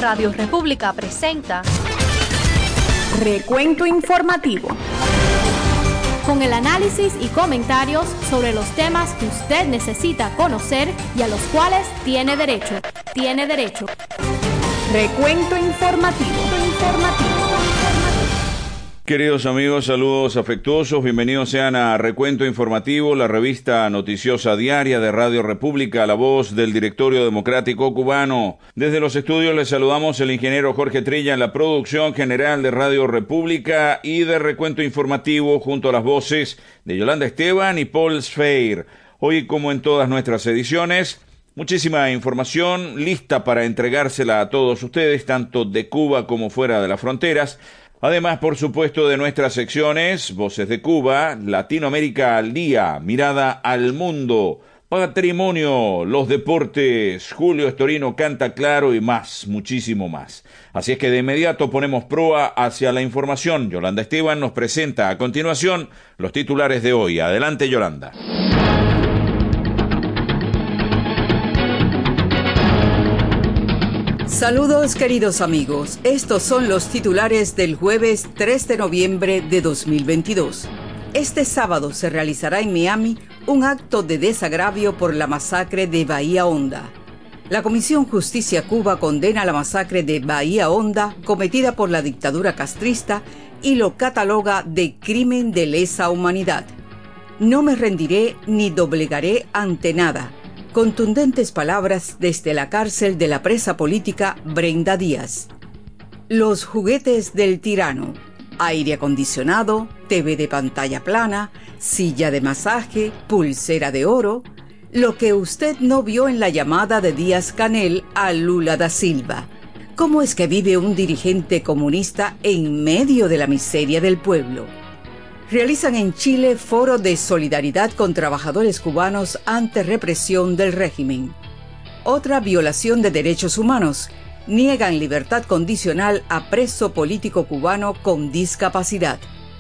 Radio República presenta Recuento Informativo, con el análisis y comentarios sobre los temas que usted necesita conocer y a los cuales tiene derecho. Recuento Informativo. Queridos amigos, saludos afectuosos, bienvenidos sean a Recuento Informativo, la revista noticiosa diaria de Radio República, la voz del Directorio Democrático Cubano. Desde los estudios les saludamos el ingeniero Jorge Trilla en la producción general de Radio República y de Recuento Informativo junto a las voces de Yolanda Esteban y Paul Sfeir. Hoy, como en todas nuestras ediciones, muchísima información lista para entregársela a todos ustedes, tanto de Cuba como fuera de las fronteras. Además, por supuesto, de nuestras secciones, Voces de Cuba, Latinoamérica al Día, Mirada al Mundo, Patrimonio, los deportes, Julio Estorino canta claro y más, muchísimo más. Así es que de inmediato ponemos proa hacia la información. Yolanda Esteban nos presenta a continuación los titulares de hoy. Adelante, Yolanda. Saludos queridos amigos, estos son los titulares del jueves 3 de noviembre de 2022. Este sábado se realizará en Miami un acto de desagravio por la masacre de Bahía Honda. La Comisión Justicia Cuba condena la masacre de Bahía Honda cometida por la dictadura castrista y lo cataloga de crimen de lesa humanidad. No me rendiré ni doblegaré ante nada. Contundentes palabras desde la cárcel de la presa política Brenda Díaz. Los juguetes del tirano: aire acondicionado, TV de pantalla plana, silla de masaje, pulsera de oro. Lo que usted no vio en la llamada de Díaz-Canel a Lula da Silva. ¿Cómo es que vive un dirigente comunista en medio de la miseria del pueblo? Realizan en Chile foro de solidaridad con trabajadores cubanos ante represión del régimen. Otra violación de derechos humanos. Niegan libertad condicional a preso político cubano con discapacidad.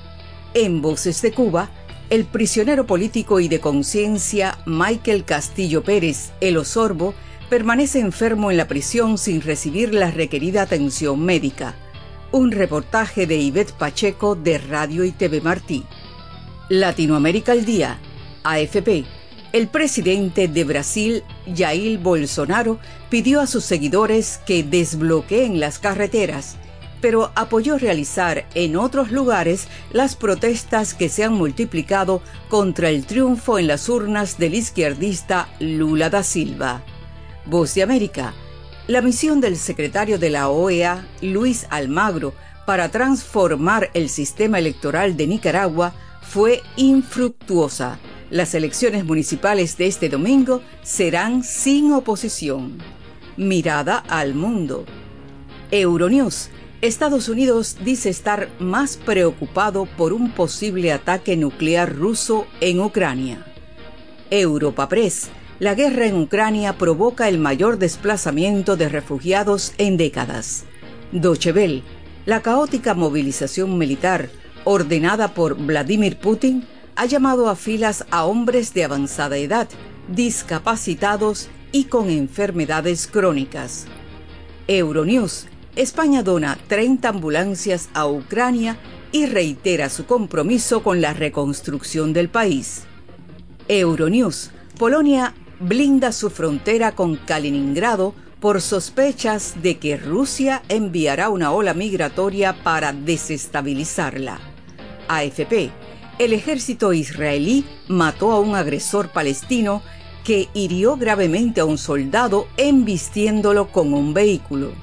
En Voces de Cuba, el prisionero político y de conciencia Michael Castillo Pérez, el Osorbo, permanece enfermo en la prisión sin recibir la requerida atención médica. Un reportaje de Ivette Pacheco de Radio y TV Martí. Latinoamérica al Día, AFP. El presidente de Brasil, Jair Bolsonaro, pidió a sus seguidores que desbloqueen las carreteras, pero apoyó realizar en otros lugares las protestas que se han multiplicado contra el triunfo en las urnas del izquierdista Lula da Silva. Voz de América. La misión del secretario de la OEA, Luis Almagro, para transformar el sistema electoral de Nicaragua fue infructuosa. Las elecciones municipales de este domingo serán sin oposición. Mirada al mundo. Euronews. Estados Unidos dice estar más preocupado por un posible ataque nuclear ruso en Ucrania. Europa Press. La guerra en Ucrania provoca el mayor desplazamiento de refugiados en décadas. Deutsche Welle. La caótica movilización militar, ordenada por Vladimir Putin, ha llamado a filas a hombres de avanzada edad, discapacitados y con enfermedades crónicas. Euronews. España dona 30 ambulancias a Ucrania y reitera su compromiso con la reconstrucción del país. Euronews. Polonia blinda su frontera con Kaliningrado por sospechas de que Rusia enviará una ola migratoria para desestabilizarla. AFP. El ejército israelí mató a un agresor palestino que hirió gravemente a un soldado embistiéndolo con un vehículo.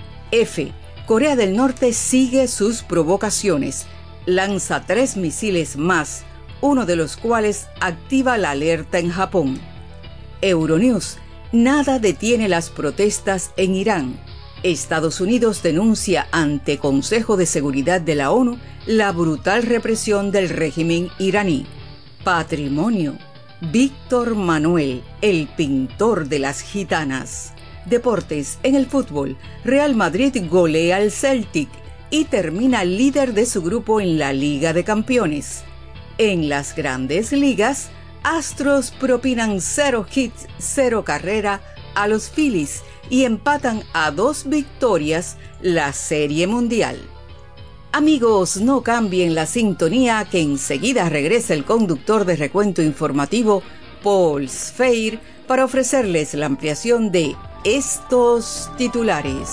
F. Corea del Norte sigue sus provocaciones. Lanza 3 misiles más, uno de los cuales activa la alerta en Japón. Euronews. Nada detiene las protestas en Irán. Estados Unidos denuncia ante Consejo de Seguridad de la ONU la brutal represión del régimen iraní. Patrimonio. Víctor Manuel, el pintor de las gitanas. Deportes. En el fútbol, Real Madrid golea al Celtic y termina líder de su grupo en la Liga de Campeones. En las grandes ligas, Astros propinan 0 hits, 0 carrera a los Phillies y empatan a 2 victorias la Serie Mundial. Amigos, no cambien la sintonía, que enseguida regresa el conductor de Recuento Informativo, Paul Sfeir, para ofrecerles la ampliación de estos titulares.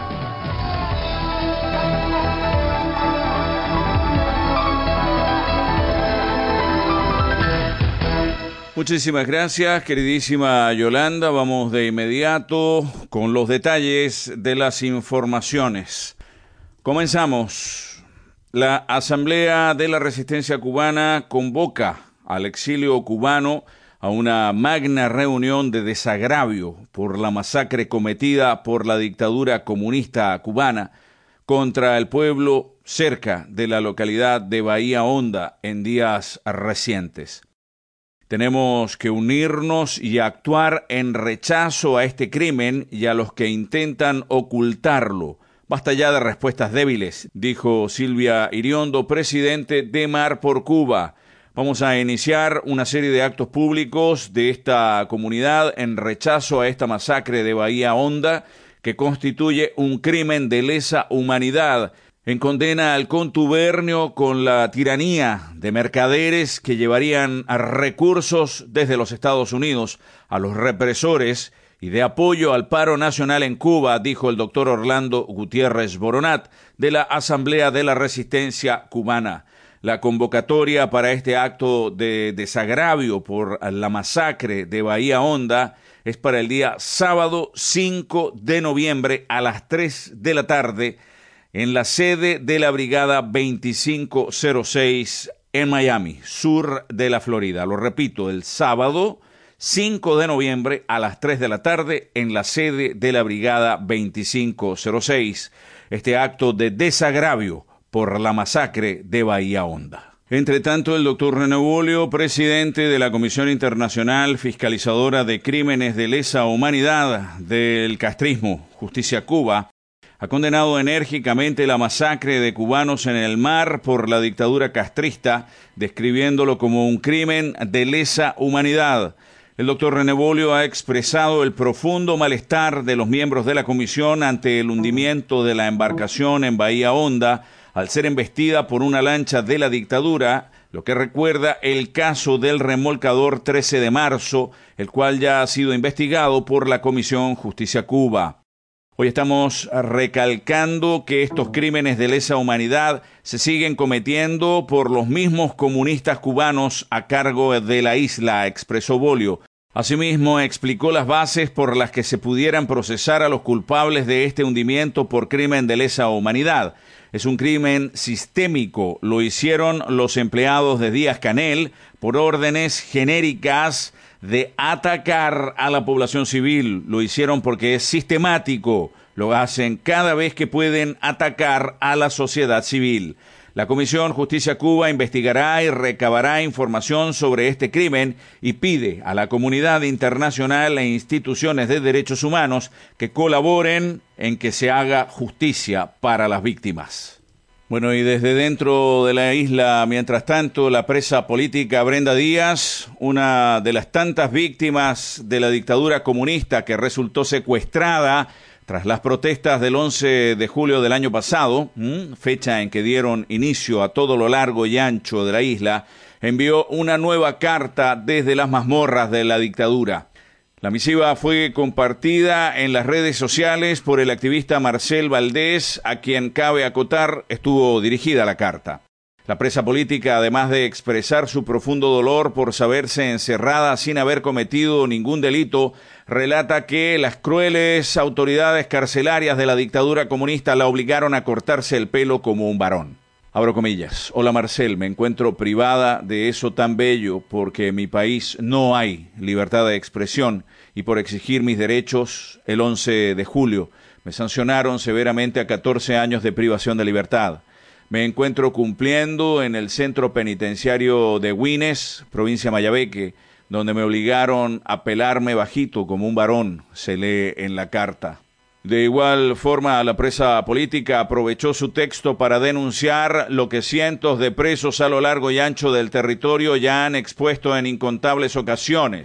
Muchísimas gracias, queridísima Yolanda. Vamos de inmediato con los detalles de las informaciones. Comenzamos. La Asamblea de la Resistencia Cubana convoca al exilio cubano a una magna reunión de desagravio por la masacre cometida por la dictadura comunista cubana contra el pueblo cerca de la localidad de Bahía Honda en días recientes. Tenemos que unirnos y actuar en rechazo a este crimen y a los que intentan ocultarlo. Basta ya de respuestas débiles, dijo Silvia Iriondo, presidente de Mar por Cuba. Vamos a iniciar una serie de actos públicos de esta comunidad en rechazo a esta masacre de Bahía Honda, que constituye un crimen de lesa humanidad, en condena al contubernio con la tiranía de mercaderes que llevarían a recursos desde los Estados Unidos a los represores y de apoyo al paro nacional en Cuba, dijo el doctor Orlando Gutiérrez Boronat de la Asamblea de la Resistencia Cubana. La convocatoria para este acto de desagravio por la masacre de Bahía Honda es para el día sábado 5 de noviembre a las 3 de la tarde en la sede de la Brigada 2506 en Miami, sur de la Florida. Lo repito, el sábado 5 de noviembre a las 3 de la tarde en la sede de la Brigada 2506. Este acto de desagravio por la masacre de Bahía Honda. Entre tanto, el doctor René Bolio, presidente de la Comisión Internacional Fiscalizadora de Crímenes de Lesa Humanidad del Castrismo, Justicia Cuba, ha condenado enérgicamente la masacre de cubanos en el mar por la dictadura castrista, describiéndolo como un crimen de lesa humanidad. El doctor René Bolio ha expresado el profundo malestar de los miembros de la comisión ante el hundimiento de la embarcación en Bahía Honda al ser embestida por una lancha de la dictadura, lo que recuerda el caso del remolcador 13 de marzo, el cual ya ha sido investigado por la Comisión Justicia Cuba. Hoy estamos recalcando que estos crímenes de lesa humanidad se siguen cometiendo por los mismos comunistas cubanos a cargo de la isla, expresó Bolio. Asimismo, explicó las bases por las que se pudieran procesar a los culpables de este hundimiento por crimen de lesa humanidad. Es un crimen sistémico, lo hicieron los empleados de Díaz-Canel por órdenes genéricas de atacar a la población civil. Lo hicieron porque es sistemático, lo hacen cada vez que pueden atacar a la sociedad civil. La Comisión Justicia Cuba investigará y recabará información sobre este crimen y pide a la comunidad internacional e instituciones de derechos humanos que colaboren en que se haga justicia para las víctimas. Bueno, y desde dentro de la isla, mientras tanto, la presa política Brenda Díaz, una de las tantas víctimas de la dictadura comunista que resultó secuestrada tras las protestas del 11 de julio del año pasado, fecha en que dieron inicio a todo lo largo y ancho de la isla, envió una nueva carta desde las mazmorras de la dictadura. La misiva fue compartida en las redes sociales por el activista Marcel Valdés, a quien cabe acotar estuvo dirigida la carta. La presa política, además de expresar su profundo dolor por saberse encerrada sin haber cometido ningún delito, relata que las crueles autoridades carcelarias de la dictadura comunista la obligaron a cortarse el pelo como un varón. Abro comillas. Hola Marcel, me encuentro privada de eso tan bello porque en mi país no hay libertad de expresión y por exigir mis derechos el 11 de julio me sancionaron severamente a 14 años de privación de libertad. Me encuentro cumpliendo en el centro penitenciario de Güines, provincia Mayabeque, donde me obligaron a pelarme bajito como un varón, se lee en la carta. De igual forma, la presa política aprovechó su texto para denunciar lo que cientos de presos a lo largo y ancho del territorio ya han expuesto en incontables ocasiones.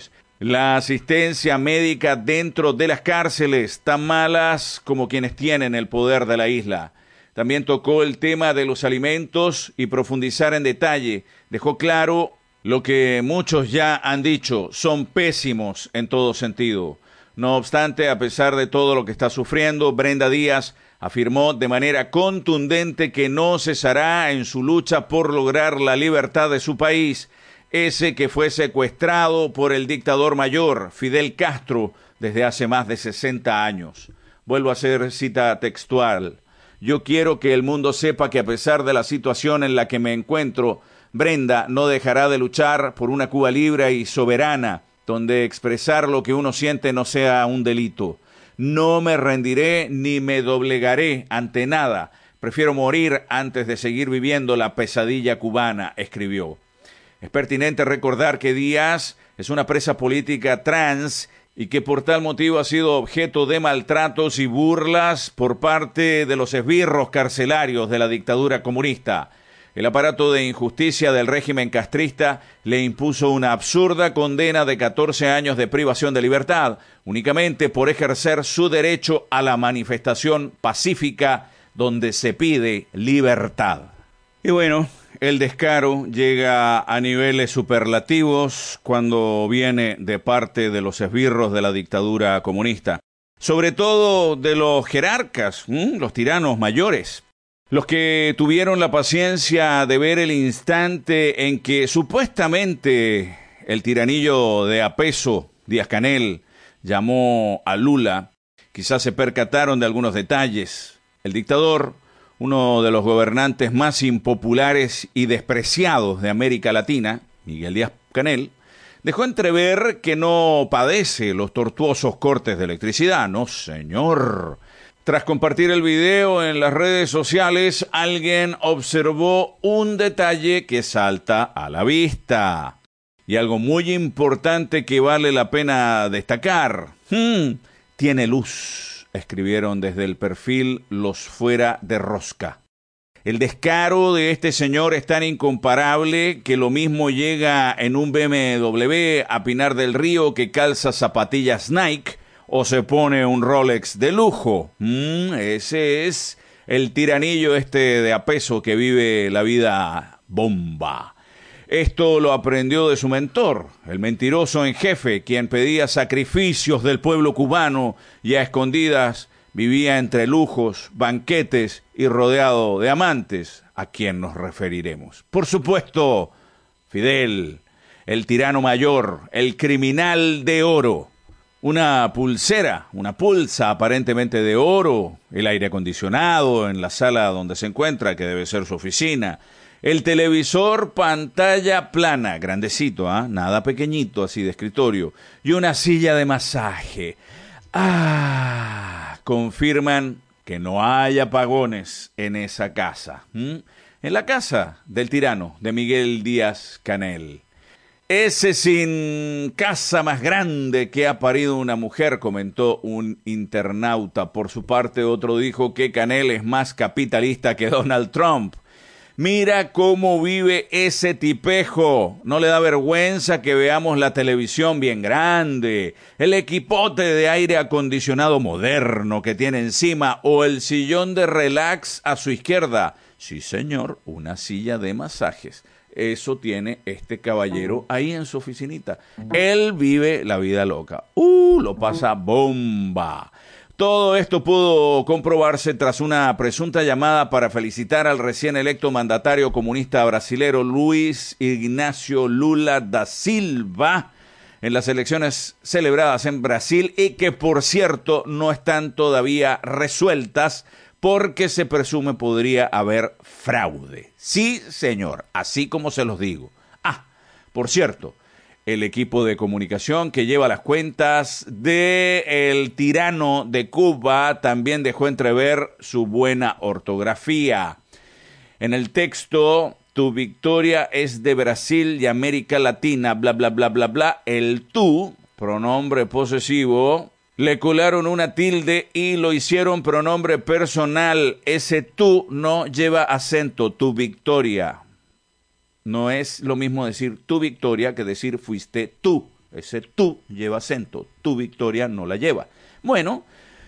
La asistencia médica dentro de las cárceles, tan malas como quienes tienen el poder de la isla. También tocó el tema de los alimentos y profundizar en detalle. Dejó claro lo que muchos ya han dicho, son pésimos en todo sentido. No obstante, a pesar de todo lo que está sufriendo, Brenda Díaz afirmó de manera contundente que no cesará en su lucha por lograr la libertad de su país, ese que fue secuestrado por el dictador mayor, Fidel Castro, desde hace más de 60 años. Vuelvo a hacer cita textual. Yo quiero que el mundo sepa que a pesar de la situación en la que me encuentro, Brenda no dejará de luchar por una Cuba libre y soberana, donde expresar lo que uno siente no sea un delito. No me rendiré ni me doblegaré ante nada. Prefiero morir antes de seguir viviendo la pesadilla cubana, escribió. Es pertinente recordar que Díaz es una presa política trans y que por tal motivo ha sido objeto de maltratos y burlas por parte de los esbirros carcelarios de la dictadura comunista. El aparato de injusticia del régimen castrista le impuso una absurda condena de 14 años de privación de libertad, únicamente por ejercer su derecho a la manifestación pacífica donde se pide libertad. Y bueno, el descaro llega a niveles superlativos cuando viene de parte de los esbirros de la dictadura comunista, sobre todo de los jerarcas, los tiranos mayores, los que tuvieron la paciencia de ver el instante en que supuestamente el tiranillo de apeso, Díaz-Canel, llamó a Lula. Quizás se percataron de algunos detalles. El dictador, uno de los gobernantes más impopulares y despreciados de América Latina, Miguel Díaz-Canel, dejó entrever que no padece los tortuosos cortes de electricidad. No, señor. Tras compartir el video en las redes sociales, alguien observó un detalle que salta a la vista. Y algo muy importante que vale la pena destacar. Tiene luz, escribieron desde el perfil Los Fuera de Rosca. El descaro de este señor es tan incomparable que lo mismo llega en un BMW a Pinar del Río que calza zapatillas Nike o se pone un Rolex de lujo. Ese es el tiranillo de apeso que vive la vida bomba. Esto lo aprendió de su mentor, el mentiroso en jefe, quien pedía sacrificios del pueblo cubano y a escondidas vivía entre lujos, banquetes y rodeado de amantes, a quien nos referiremos. Por supuesto, Fidel, el tirano mayor, el criminal de oro. Una pulsera, una pulsa aparentemente de oro, el aire acondicionado en la sala donde se encuentra, que debe ser su oficina, el televisor pantalla plana, grandecito, nada pequeñito así de escritorio, y una silla de masaje. Confirman que no hay apagones en esa casa, en la casa del tirano de Miguel Díaz-Canel. Ese sin casa más grande que ha parido una mujer, comentó un internauta. Por su parte, otro dijo que Canel es más capitalista que Donald Trump. Mira cómo vive ese tipejo. No le da vergüenza que veamos la televisión bien grande, el equipote de aire acondicionado moderno que tiene encima o el sillón de relax a su izquierda. Sí, señor, una silla de masajes. Eso tiene este caballero ahí en su oficinita. Él vive la vida loca. Lo pasa bomba. Todo esto pudo comprobarse tras una presunta llamada para felicitar al recién electo mandatario comunista brasilero Luiz Ignacio Lula da Silva en las elecciones celebradas en Brasil y que, por cierto, no están todavía resueltas porque se presume podría haber fraude. Sí, señor, así como se los digo. Por cierto, el equipo de comunicación que lleva las cuentas del tirano de Cuba también dejó entrever su buena ortografía. En el texto, tu victoria es de Brasil y América Latina, bla, bla, bla, bla, bla. El tú, pronombre posesivo, le colaron una tilde y lo hicieron pronombre personal. Ese tú no lleva acento, tu victoria. No es lo mismo decir tu victoria que decir fuiste tú. Ese tú lleva acento, tu victoria no la lleva. Bueno,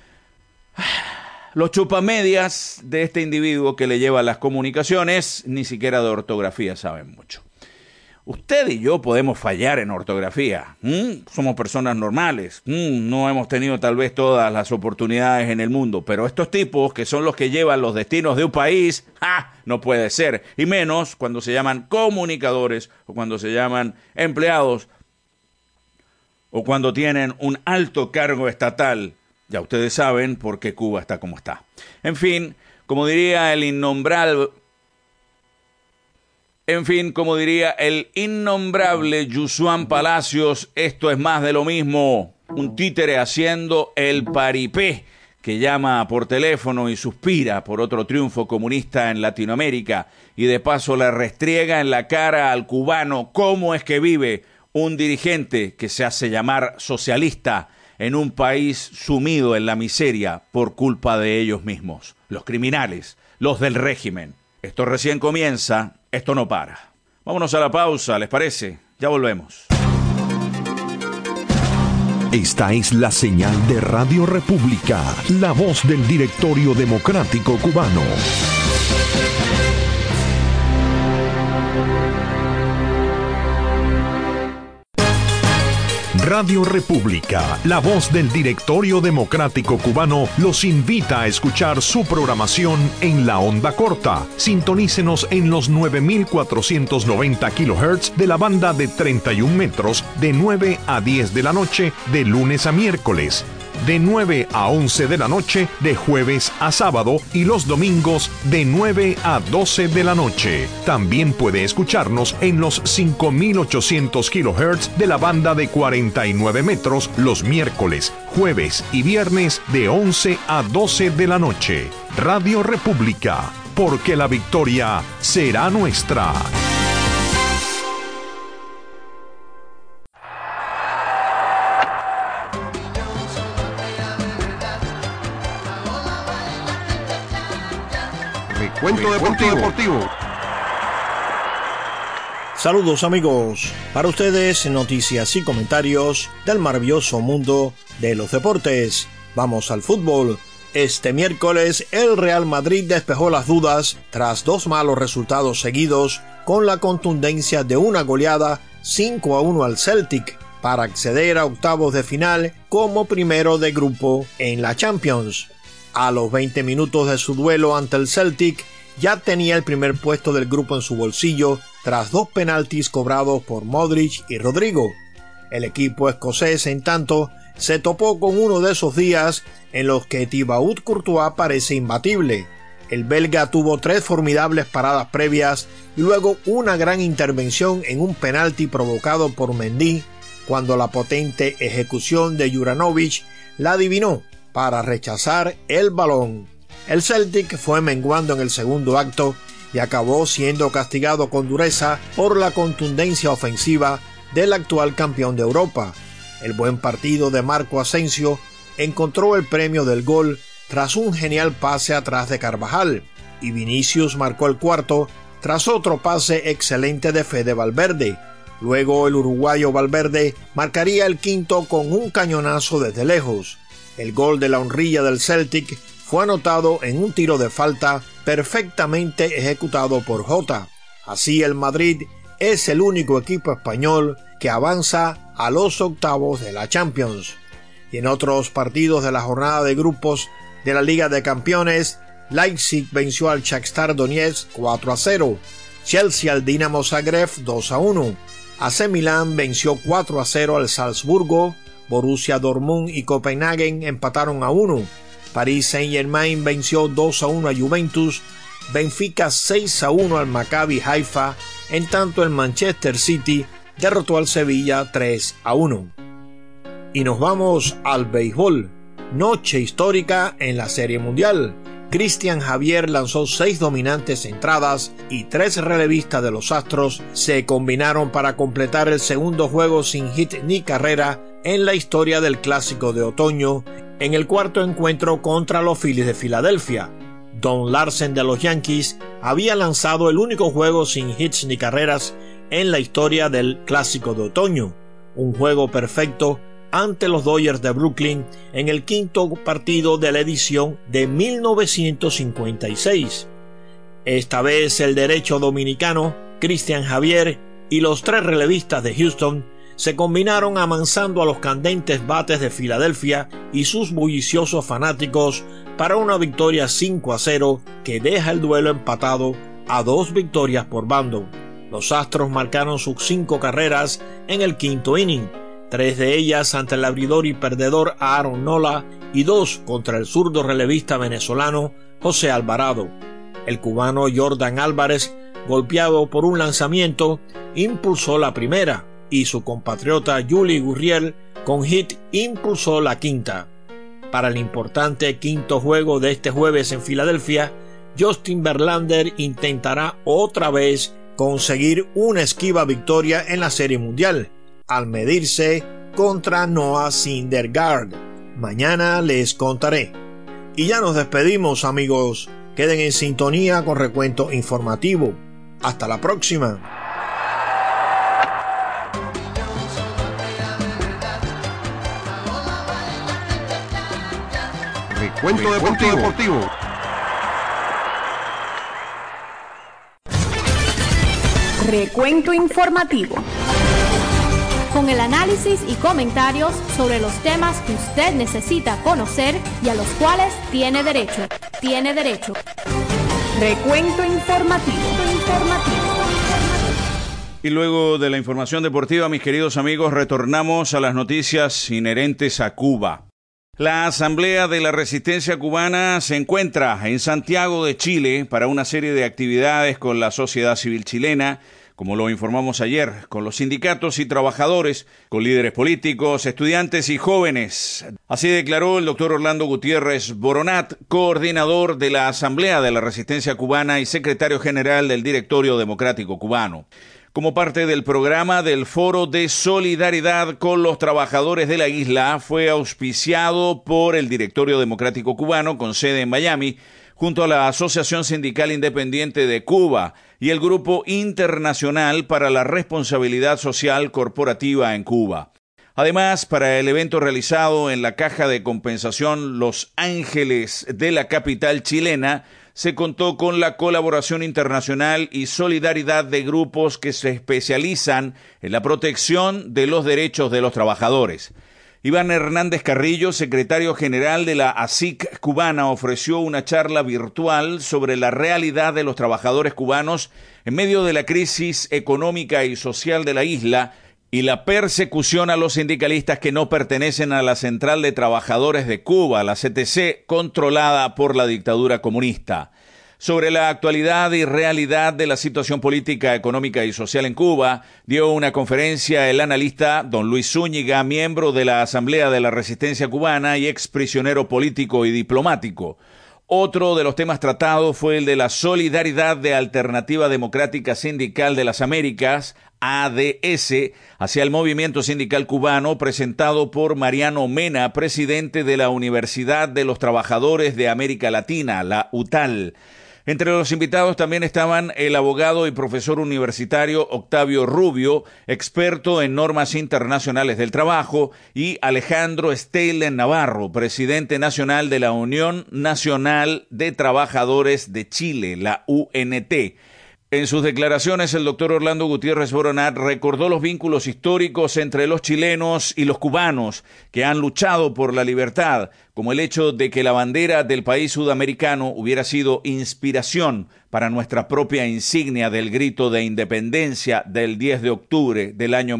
los chupamedias de este individuo que le lleva las comunicaciones ni siquiera de ortografía saben mucho. Usted y yo podemos fallar en ortografía. Somos personas normales. No hemos tenido tal vez todas las oportunidades en el mundo. Pero estos tipos, que son los que llevan los destinos de un país, no puede ser. Y menos cuando se llaman comunicadores o cuando se llaman empleados o cuando tienen un alto cargo estatal. Ya ustedes saben por qué Cuba está como está. En fin, como diría el innombrable Yusuán Palacios, esto es más de lo mismo. Un títere haciendo el paripé, que llama por teléfono y suspira por otro triunfo comunista en Latinoamérica y de paso le restriega en la cara al cubano cómo es que vive un dirigente que se hace llamar socialista en un país sumido en la miseria por culpa de ellos mismos, los criminales, los del régimen. Esto recién comienza, esto no para. Vámonos a la pausa, ¿les parece? Ya volvemos. Esta es la señal de Radio República, la voz del Directorio Democrático Cubano. Radio República, la voz del Directorio Democrático Cubano, los invita a escuchar su programación en la onda corta. Sintonícenos en los 9.490 kHz de la banda de 31 metros de 9 a 10 de la noche de lunes a miércoles, de 9 a 11 de la noche de jueves a sábado y los domingos de 9 a 12 de la noche. También puede escucharnos en los 5.800 kHz de la banda de 49 metros los miércoles, jueves y viernes de 11 a 12 de la noche. Radio República, porque la victoria será nuestra. Recuento deportivo. Saludos amigos, para ustedes noticias y comentarios del maravilloso mundo de los deportes. Vamos al fútbol. Este miércoles el Real Madrid despejó las dudas tras 2 malos resultados seguidos con la contundencia de una goleada 5-1 al Celtic para acceder a octavos de final como primero de grupo en la Champions. A los 20 minutos de su duelo ante el Celtic, ya tenía el primer puesto del grupo en su bolsillo tras 2 penaltis cobrados por Modric y Rodrigo. El equipo escocés, en tanto, se topó con uno de esos días en los que Thibaut Courtois parece imbatible. El belga tuvo 3 formidables paradas previas y luego una gran intervención en un penalti provocado por Mendy, cuando la potente ejecución de Juranovic la adivinó para rechazar el balón. El Celtic fue menguando en el segundo acto y acabó siendo castigado con dureza por la contundencia ofensiva del actual campeón de Europa. El buen partido de Marco Asensio encontró el premio del gol tras un genial pase atrás de Carvajal, y Vinicius marcó el cuarto tras otro pase excelente de Fede Valverde. Luego el uruguayo Valverde marcaría el quinto con un cañonazo desde lejos. El gol de la honrilla del Celtic fue anotado en un tiro de falta perfectamente ejecutado por Jota. Así el Madrid es el único equipo español que avanza a los octavos de la Champions. Y en otros partidos de la jornada de grupos de la Liga de Campeones, Leipzig venció al Shakhtar Donetsk 4-0, Chelsea al Dinamo Zagreb 2-1, AC Milán venció 4-0 al Salzburgo, Borussia Dortmund y Copenhagen empataron a 1, Paris Saint-Germain venció 2-1 a Juventus, Benfica 6-1 al Maccabi Haifa, en tanto el Manchester City derrotó al Sevilla 3-1. Y nos vamos al béisbol. Noche histórica en la Serie Mundial. Cristian Javier lanzó 6 dominantes entradas y 3 relevistas de los Astros se combinaron para completar el segundo juego sin hit ni carrera en la historia del Clásico de Otoño en el cuarto encuentro contra los Phillies de Filadelfia. Don Larsen de los Yankees había lanzado el único juego sin hits ni carreras en la historia del Clásico de Otoño. un juego perfecto ante los Dodgers de Brooklyn en el quinto partido de la edición de 1956. Esta vez el derecho dominicano, Cristian Javier, y los tres relevistas de Houston se combinaron amansando a los candentes bates de Filadelfia y sus bulliciosos fanáticos para una victoria 5-0 que deja el duelo empatado a 2 victorias por bando. Los Astros marcaron sus 5 carreras en el quinto inning, 3 de ellas ante el abridor y perdedor Aaron Nola y 2 contra el zurdo relevista venezolano José Alvarado. El cubano Jordan Álvarez, golpeado por un lanzamiento, impulsó la primera y su compatriota Yuli Gurriel con hit impulsó la quinta. Para el importante quinto juego de este jueves en Filadelfia, Justin Verlander intentará otra vez conseguir una esquiva victoria en la Serie Mundial, al medirse contra Noah Syndergaard. Mañana les contaré. Y ya nos despedimos, amigos. Queden en sintonía con Recuento Informativo. Hasta la próxima. Recuento Deportivo. Recuento informativo. Con el análisis y comentarios sobre los temas que usted necesita conocer y a los cuales tiene derecho. Recuento informativo. Y luego de la información deportiva, mis queridos amigos, retornamos a las noticias inherentes a Cuba. La Asamblea de la Resistencia Cubana se encuentra en Santiago de Chile para una serie de actividades con la sociedad civil chilena, como lo informamos ayer, con los sindicatos y trabajadores, con líderes políticos, estudiantes y jóvenes. Así declaró el doctor Orlando Gutiérrez Boronat, coordinador de la Asamblea de la Resistencia Cubana y secretario general del Directorio Democrático Cubano. Como parte del programa del Foro de Solidaridad con los Trabajadores de la Isla, fue auspiciado por el Directorio Democrático Cubano, con sede en Miami, junto a la Asociación Sindical Independiente de Cuba y el Grupo Internacional para la Responsabilidad Social Corporativa en Cuba. Además, para el evento realizado en la Caja de Compensación Los Ángeles de la capital chilena, se contó con la colaboración internacional y solidaridad de grupos que se especializan en la protección de los derechos de los trabajadores. Iván Hernández Carrillo, secretario general de la ASIC cubana, ofreció una charla virtual sobre la realidad de los trabajadores cubanos en medio de la crisis económica y social de la isla y la persecución a los sindicalistas que no pertenecen a la Central de Trabajadores de Cuba, la CTC, controlada por la dictadura comunista. Sobre la actualidad y realidad de la situación política, económica y social en Cuba, dio una conferencia el analista don Luis Zúñiga, miembro de la Asamblea de la Resistencia Cubana y exprisionero político y diplomático. Otro de los temas tratados fue el de la solidaridad de Alternativa Democrática Sindical de las Américas, ADS, hacia el movimiento sindical cubano, presentado por Mariano Mena, presidente de la Universidad de los Trabajadores de América Latina, la UTAL. Entre los invitados también estaban el abogado y profesor universitario Octavio Rubio, experto en normas internacionales del trabajo, y Alejandro Steylen Navarro, presidente nacional de la Unión Nacional de Trabajadores de Chile, la UNT. En sus declaraciones, el doctor Orlando Gutiérrez Boronat recordó los vínculos históricos entre los chilenos y los cubanos que han luchado por la libertad, como el hecho de que la bandera del país sudamericano hubiera sido inspiración para nuestra propia insignia del grito de independencia del 10 de octubre del año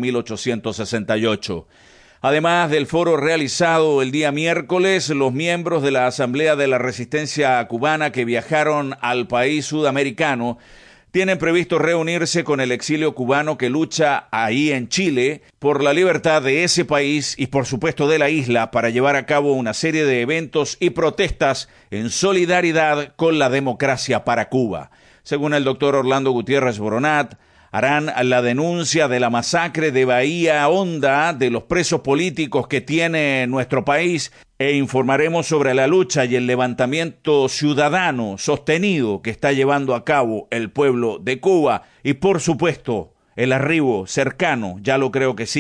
1868. Además del foro realizado el día miércoles, los miembros de la Asamblea de la Resistencia Cubana que viajaron al país sudamericano tienen previsto reunirse con el exilio cubano que lucha ahí en Chile por la libertad de ese país y por supuesto de la isla para llevar a cabo una serie de eventos y protestas en solidaridad con la democracia para Cuba. Según el doctor Orlando Gutiérrez Boronat, harán la denuncia de la masacre de Bahía Honda, de los presos políticos que tiene nuestro país, e informaremos sobre la lucha y el levantamiento ciudadano sostenido que está llevando a cabo el pueblo de Cuba y, por supuesto, el arribo cercano, ya lo creo que sí,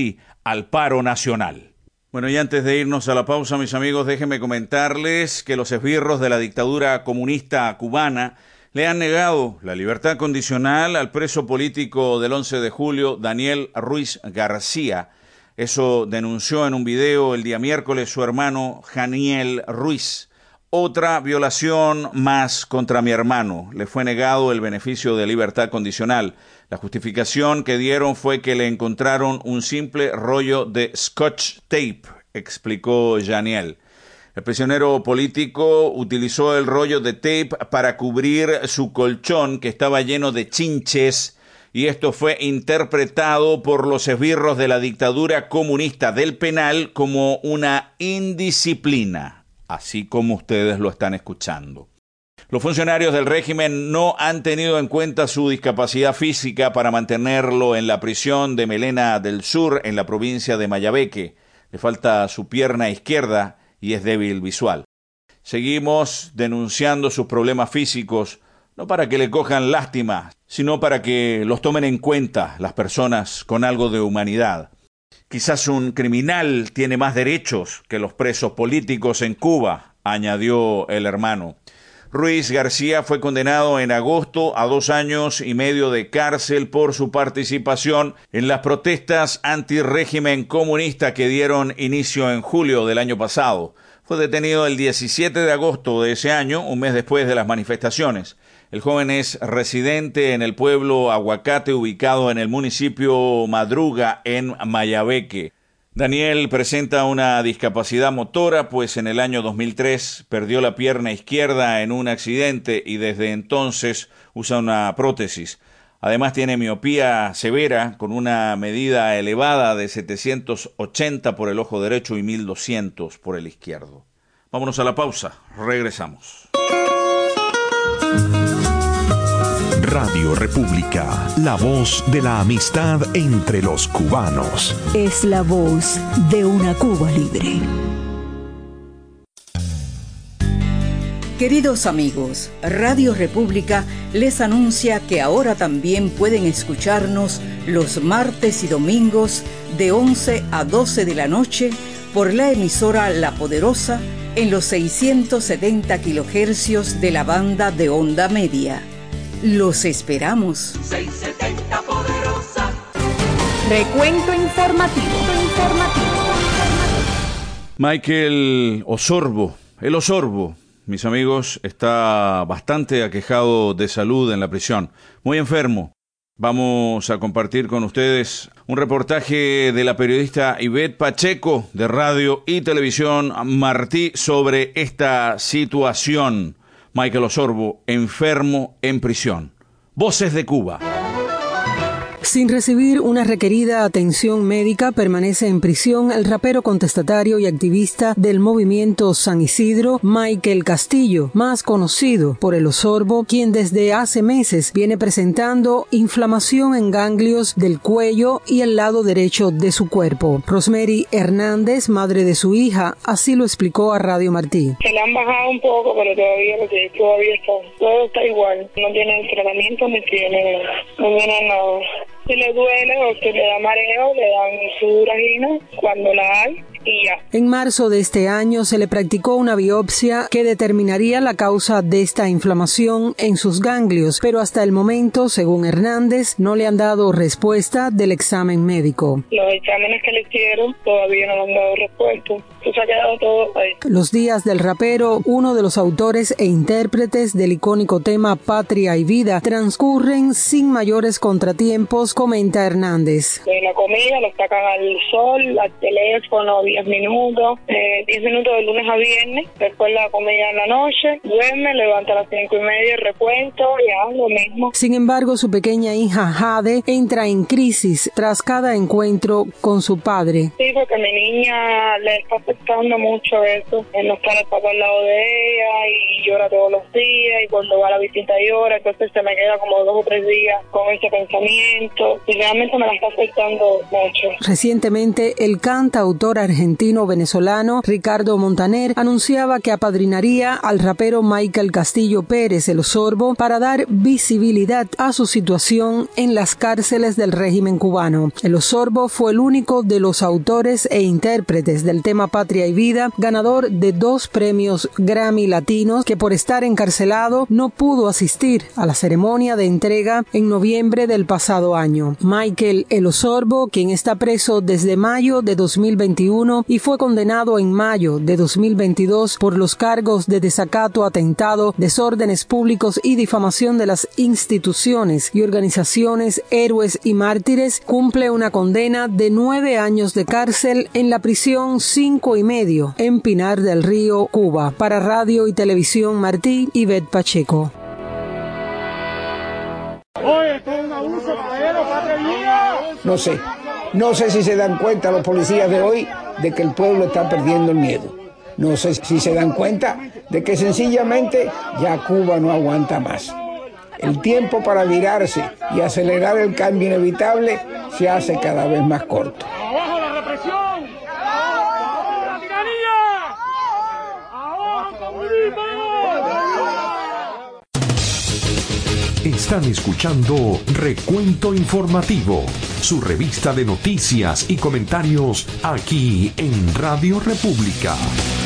al paro nacional. Bueno, y antes de irnos a la pausa, mis amigos, déjenme comentarles que los esbirros de la dictadura comunista cubana le han negado la libertad condicional al preso político del 11 de julio, Daniel Ruiz García. Eso denunció en un video el día miércoles su hermano Janiel Ruiz. Otra violación más contra mi hermano. Le fue negado el beneficio de libertad condicional. La justificación que dieron fue que le encontraron un simple rollo de Scotch tape, explicó Janiel. El prisionero político utilizó el rollo de tape para cubrir su colchón que estaba lleno de chinches, y esto fue interpretado por los esbirros de la dictadura comunista del penal como una indisciplina, así como ustedes lo están escuchando. Los funcionarios del régimen no han tenido en cuenta su discapacidad física para mantenerlo en la prisión de Melena del Sur, en la provincia de Mayabeque. Le falta su pierna izquierda y es débil visual. Seguimos denunciando sus problemas físicos, no para que le cojan lástima, sino para que los tomen en cuenta las personas con algo de humanidad. Quizás un criminal tiene más derechos que los presos políticos en Cuba, añadió el hermano. Ruiz García fue condenado en agosto a 2 años y medio de cárcel por su participación en las protestas antirrégimen comunista que dieron inicio en julio del año pasado. Fue detenido el 17 de agosto de ese año, un mes después de las manifestaciones. El joven es residente en el pueblo Aguacate, ubicado en el municipio Madruga, en Mayabeque. Daniel presenta una discapacidad motora, pues en el año 2003 perdió la pierna izquierda en un accidente y desde entonces usa una prótesis. Además tiene miopía severa con una medida elevada de 780 por el ojo derecho y 1200 por el izquierdo. Vámonos a la pausa, regresamos. Radio República, la voz de la amistad entre los cubanos. Es la voz de una Cuba libre. Queridos amigos, Radio República les anuncia que ahora también pueden escucharnos los martes y domingos de 11 a 12 de la noche por la emisora La Poderosa en los 670 kilohercios de la banda de onda media. Los esperamos. 670 Poderosa. Recuento informativo. Michael Osorbo, el Osorbo, mis amigos, está bastante aquejado de salud en la prisión, muy enfermo. Vamos a compartir con ustedes un reportaje de la periodista Ivette Pacheco de Radio y Televisión Martí sobre esta situación. Michael Osorbo, enfermo en prisión. Voces de Cuba. Sin recibir una requerida atención médica, permanece en prisión el rapero contestatario y activista del movimiento San Isidro, Michael Castillo, más conocido por el Osorbo, quien desde hace meses viene presentando inflamación en ganglios del cuello y el lado derecho de su cuerpo. Rosemary Hernández, madre de su hija, así lo explicó a Radio Martí. Se le han bajado un poco, pero todavía todo está igual. No tiene el tratamiento ni tiene nada. Si le duele o si le da mareo, le dan su duragina cuando la hay y ya. En marzo de este año se le practicó una biopsia que determinaría la causa de esta inflamación en sus ganglios, pero hasta el momento, según Hernández, no le han dado respuesta del examen médico. Los exámenes que le hicieron todavía no le han dado respuesta. Se ha quedado todo ahí. Los días del rapero, uno de los autores e intérpretes del icónico tema Patria y Vida, transcurren sin mayores contratiempos, comenta Hernández. De la comida lo sacan al sol, al teléfono, 10 minutos, 10 minutos de lunes a viernes, después la comida en la noche, duerme, levanta a las 5:30, recuento, ya lo mismo. Sin embargo, su pequeña hija Jade entra en crisis tras cada encuentro con su padre. Sí, porque mi niña le está afectando afectando mucho eso, el no estar el papá al lado de ella y llora todos los días y cuando va a la visita llora, entonces se me queda como 2 o 3 días con ese pensamiento y realmente me la está afectando mucho. Recientemente, el cantautor argentino-venezolano Ricardo Montaner anunciaba que apadrinaría al rapero Michael Castillo Pérez, el Osorbo, para dar visibilidad a su situación en las cárceles del régimen cubano. El Osorbo fue el único de los autores e intérpretes del tema Patria y Vida, ganador de 2 premios Grammy Latinos, que por estar encarcelado no pudo asistir a la ceremonia de entrega en noviembre del pasado año. Michael El Osorbo, quien está preso desde mayo de 2021 y fue condenado en mayo de 2022 por los cargos de desacato, atentado, desórdenes públicos y difamación de las instituciones y organizaciones Héroes y Mártires, cumple una condena de 9 años de cárcel en la prisión 5 y medio en Pinar del Río, Cuba. Para Radio y Televisión Martí, Ivette Pacheco. No sé si se dan cuenta los policías de hoy de que el pueblo está perdiendo el miedo. No sé si se dan cuenta de que sencillamente ya Cuba no aguanta más. El tiempo para virarse y acelerar el cambio inevitable se hace cada vez más corto. ¡Abajo la represión! ¡Abajo la tiranía! ¡Abajo el comunismo! Están escuchando Recuento Informativo, su revista de noticias y comentarios aquí en Radio República.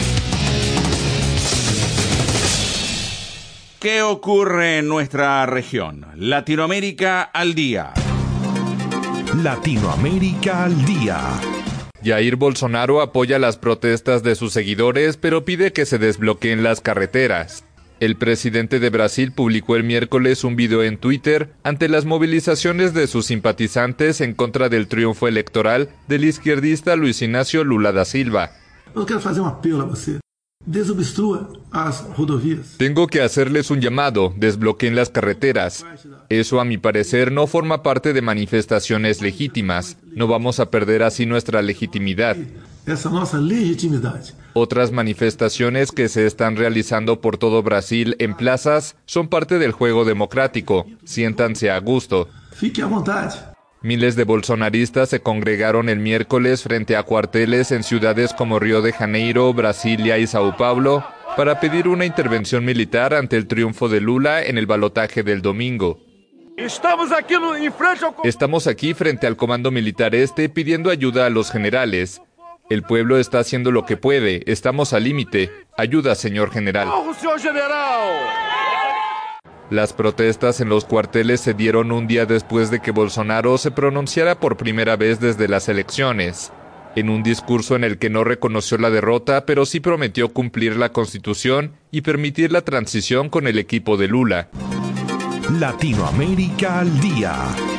¿Qué ocurre en nuestra región? Latinoamérica al día. Latinoamérica al día. Jair Bolsonaro apoya las protestas de sus seguidores, pero pide que se desbloqueen las carreteras. El presidente de Brasil publicó el miércoles un video en Twitter ante las movilizaciones de sus simpatizantes en contra del triunfo electoral del izquierdista Luiz Inácio Lula da Silva. Eu quero fazer apelo a você. Desobstrua as rodovias. Tengo que hacerles un llamado, desbloqueen las carreteras. Eso, a mi parecer, no forma parte de manifestaciones legítimas. No vamos a perder así nuestra legitimidad. Essa nossa legitimidade. Otras manifestaciones que se están realizando por todo Brasil en plazas son parte del juego democrático. Siéntanse a gusto. Fique à vontade. Miles de bolsonaristas se congregaron el miércoles frente a cuarteles en ciudades como Río de Janeiro, Brasilia y Sao Paulo para pedir una intervención militar ante el triunfo de Lula en el balotaje del domingo. Estamos aquí frente al Comando Militar Este pidiendo ayuda a los generales. El pueblo está haciendo lo que puede. Estamos al límite. Ayuda, señor general. Las protestas en los cuarteles se dieron un día después de que Bolsonaro se pronunciara por primera vez desde las elecciones, en un discurso en el que no reconoció la derrota, pero sí prometió cumplir la Constitución y permitir la transición con el equipo de Lula. Latinoamérica al día.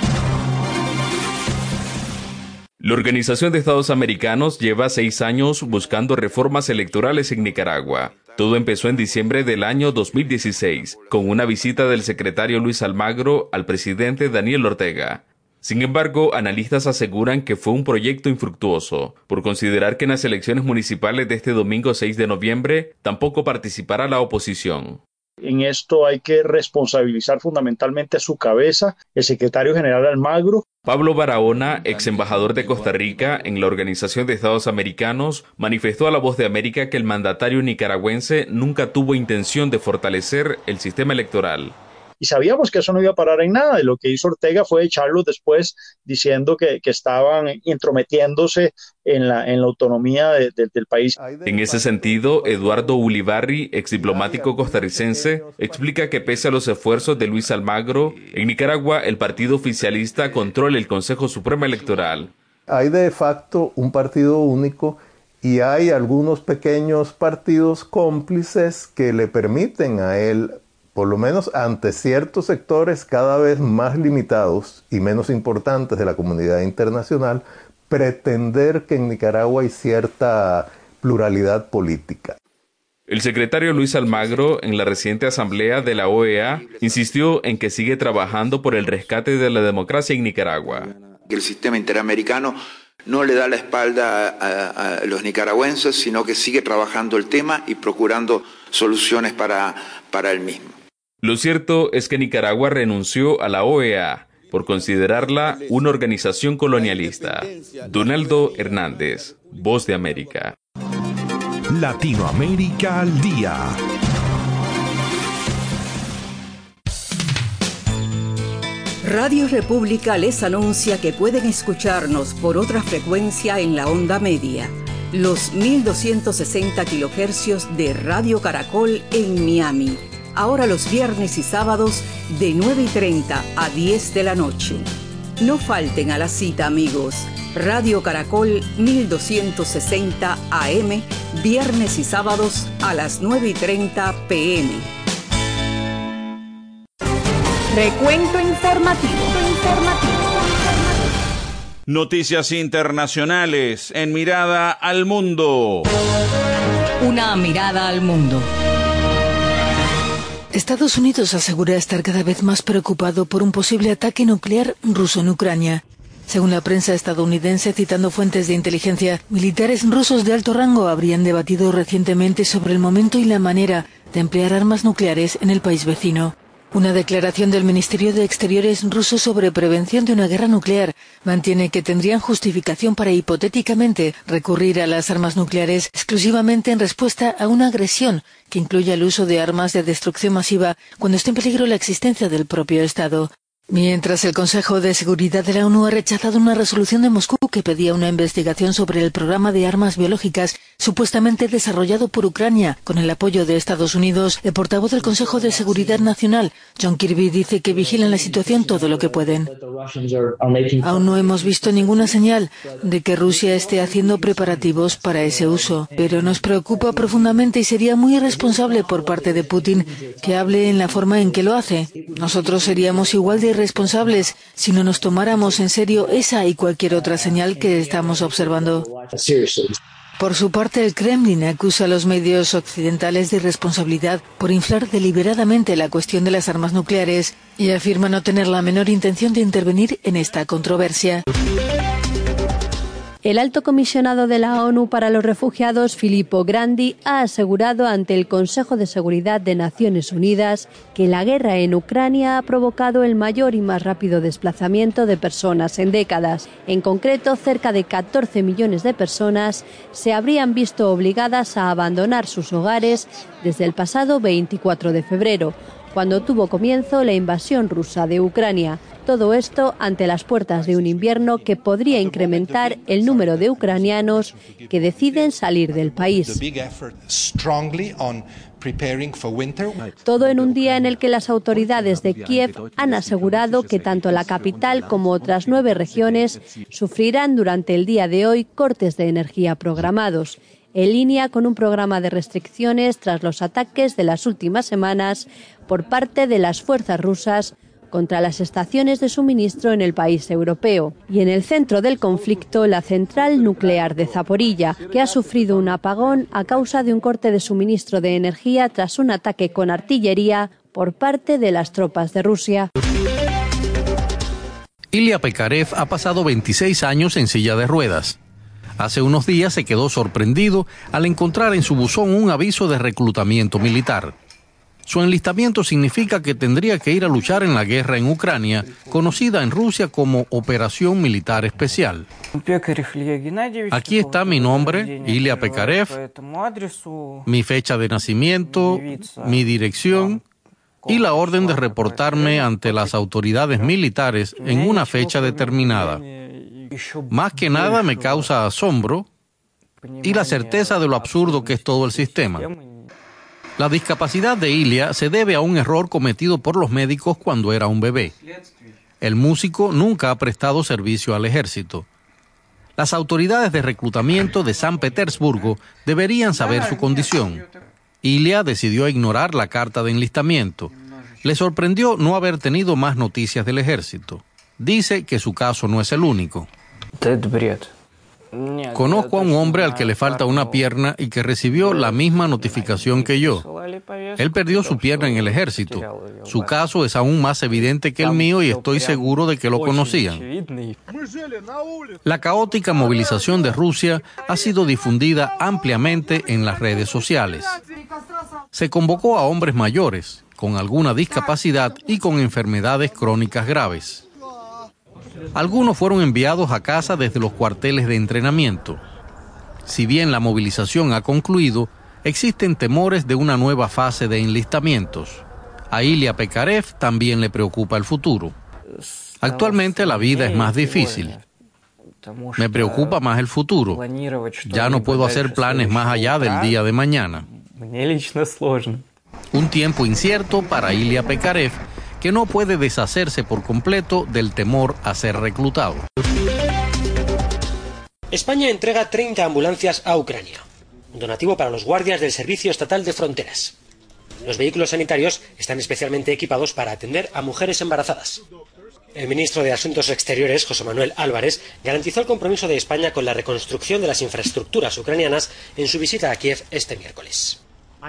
La Organización de Estados Americanos lleva 6 años buscando reformas electorales en Nicaragua. Todo empezó en diciembre del año 2016, con una visita del secretario Luis Almagro al presidente Daniel Ortega. Sin embargo, analistas aseguran que fue un proyecto infructuoso, por considerar que en las elecciones municipales de este domingo 6 de noviembre tampoco participará la oposición. En esto hay que responsabilizar fundamentalmente a su cabeza, el secretario general Almagro. Pablo Barahona, ex embajador de Costa Rica en la Organización de Estados Americanos, manifestó a La Voz de América que el mandatario nicaragüense nunca tuvo intención de fortalecer el sistema electoral. Y sabíamos que eso no iba a parar en nada, y lo que hizo Ortega fue echarlos después diciendo que estaban intrometiéndose en la autonomía del país. En ese sentido, Eduardo Ulibarri, ex diplomático costarricense, explica que pese a los esfuerzos de Luis Almagro, en Nicaragua el partido oficialista controla el Consejo Supremo Electoral. Hay de facto un partido único y hay algunos pequeños partidos cómplices que le permiten a él, por lo menos ante ciertos sectores cada vez más limitados y menos importantes de la comunidad internacional, pretender que en Nicaragua hay cierta pluralidad política. El secretario Luis Almagro, en la reciente asamblea de la OEA, insistió en que sigue trabajando por el rescate de la democracia en Nicaragua. El sistema interamericano no le da la espalda a los nicaragüenses, sino que sigue trabajando el tema y procurando soluciones para el mismo. Lo cierto es que Nicaragua renunció a la OEA por considerarla una organización colonialista. Donaldo Hernández, Voz de América. Latinoamérica al día. Radio República les anuncia que pueden escucharnos por otra frecuencia en la onda media, los 1260 kHz de Radio Caracol en Miami, ahora los viernes y sábados de 9:30 a 10 de la noche. No falten a la cita, amigos. Radio Caracol 1260 AM, viernes y sábados a las 9:30 p.m. Recuento informativo. Noticias internacionales en Mirada al Mundo. Una mirada al mundo. Estados Unidos asegura estar cada vez más preocupado por un posible ataque nuclear ruso en Ucrania. Según la prensa estadounidense, citando fuentes de inteligencia, militares rusos de alto rango habrían debatido recientemente sobre el momento y la manera de emplear armas nucleares en el país vecino. Una declaración del Ministerio de Exteriores ruso sobre prevención de una guerra nuclear mantiene que tendrían justificación para hipotéticamente recurrir a las armas nucleares exclusivamente en respuesta a una agresión que incluya el uso de armas de destrucción masiva cuando esté en peligro la existencia del propio Estado. Mientras el Consejo de Seguridad de la ONU ha rechazado una resolución de Moscú que pedía una investigación sobre el programa de armas biológicas supuestamente desarrollado por Ucrania con el apoyo de Estados Unidos, el portavoz del Consejo de Seguridad Nacional, John Kirby, dice que vigilan la situación todo lo que pueden. Aún no hemos visto ninguna señal de que Rusia esté haciendo preparativos para ese uso, pero nos preocupa profundamente y sería muy irresponsable por parte de Putin que hable en la forma en que lo hace. Nosotros seríamos igual de irresponsables si no nos tomáramos en serio esa y cualquier otra señal que estamos observando. Por su parte, el Kremlin acusa a los medios occidentales de irresponsabilidad por inflar deliberadamente la cuestión de las armas nucleares y afirma no tener la menor intención de intervenir en esta controversia. El alto comisionado de la ONU para los Refugiados, Filippo Grandi, ha asegurado ante el Consejo de Seguridad de Naciones Unidas que la guerra en Ucrania ha provocado el mayor y más rápido desplazamiento de personas en décadas. En concreto, cerca de 14 millones de personas se habrían visto obligadas a abandonar sus hogares desde el pasado 24 de febrero, cuando tuvo comienzo la invasión rusa de Ucrania. Todo esto ante las puertas de un invierno que podría incrementar el número de ucranianos que deciden salir del país. Todo en un día en el que las autoridades de Kiev han asegurado que tanto la capital como otras 9 regiones sufrirán durante el día de hoy cortes de energía programados, en línea con un programa de restricciones tras los ataques de las últimas semanas por parte de las fuerzas rusas contra las estaciones de suministro en el país europeo. Y en el centro del conflicto, la central nuclear de Zaporilla, que ha sufrido un apagón a causa de un corte de suministro de energía tras un ataque con artillería por parte de las tropas de Rusia. Ilya Pekarev ha pasado 26 años en silla de ruedas. Hace unos días se quedó sorprendido al encontrar en su buzón un aviso de reclutamiento militar. Su enlistamiento significa que tendría que ir a luchar en la guerra en Ucrania, conocida en Rusia como Operación Militar Especial. Aquí está mi nombre, Ilya Pekarev, mi fecha de nacimiento, mi dirección y la orden de reportarme ante las autoridades militares en una fecha determinada. Más que nada me causa asombro y la certeza de lo absurdo que es todo el sistema. La discapacidad de Ilya se debe a un error cometido por los médicos cuando era un bebé. El músico nunca ha prestado servicio al ejército. Las autoridades de reclutamiento de San Petersburgo deberían saber su condición. Ilya decidió ignorar la carta de enlistamiento. Le sorprendió no haber tenido más noticias del ejército. Dice que su caso no es el único. Conozco a un hombre al que le falta una pierna y que recibió la misma notificación que yo. Él perdió su pierna en el ejército. Su caso es aún más evidente que el mío y estoy seguro de que lo conocían. La caótica movilización de Rusia ha sido difundida ampliamente en las redes sociales. Se convocó a hombres mayores, con alguna discapacidad y con enfermedades crónicas graves. Algunos fueron enviados a casa desde los cuarteles de entrenamiento. Si bien la movilización ha concluido, existen temores de una nueva fase de enlistamientos. A Ilya Pekarev también le preocupa el futuro. Actualmente la vida es más difícil. Me preocupa más el futuro. Ya no puedo hacer planes más allá del día de mañana. Un tiempo incierto para Ilya Pekarev, que no puede deshacerse por completo del temor a ser reclutado. España entrega 30 ambulancias a Ucrania, un donativo para los guardias del Servicio Estatal de Fronteras. Los vehículos sanitarios están especialmente equipados para atender a mujeres embarazadas. El ministro de Asuntos Exteriores, José Manuel Álvarez, garantizó el compromiso de España con la reconstrucción de las infraestructuras ucranianas en su visita a Kiev este miércoles.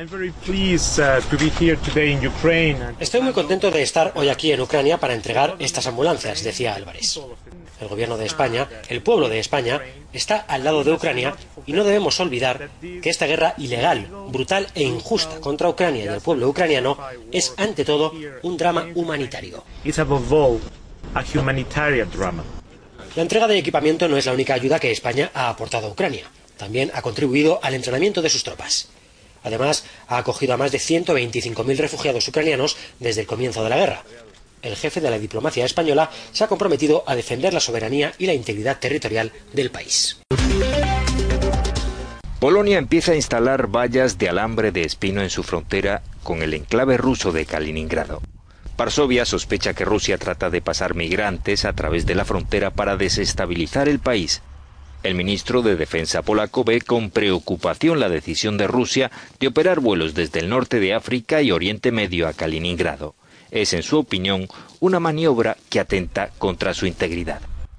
Estoy muy contento de estar hoy aquí en Ucrania para entregar estas ambulancias, decía Álvarez. El gobierno de España, el pueblo de España, está al lado de Ucrania y no debemos olvidar que esta guerra ilegal, brutal e injusta contra Ucrania y el pueblo ucraniano es, ante todo, un drama humanitario. La entrega de equipamiento no es la única ayuda que España ha aportado a Ucrania. También ha contribuido al entrenamiento de sus tropas. Además, ha acogido a más de 125.000 refugiados ucranianos desde el comienzo de la guerra. El jefe de la diplomacia española se ha comprometido a defender la soberanía y la integridad territorial del país. Polonia empieza a instalar vallas de alambre de espino en su frontera con el enclave ruso de Kaliningrado. Varsovia sospecha que Rusia trata de pasar migrantes a través de la frontera para desestabilizar el país. El ministro de Defensa polaco ve con preocupación la decisión de Rusia de operar vuelos desde el norte de África y Oriente Medio a Kaliningrado. Es, en su opinión, una maniobra que atenta contra su integridad.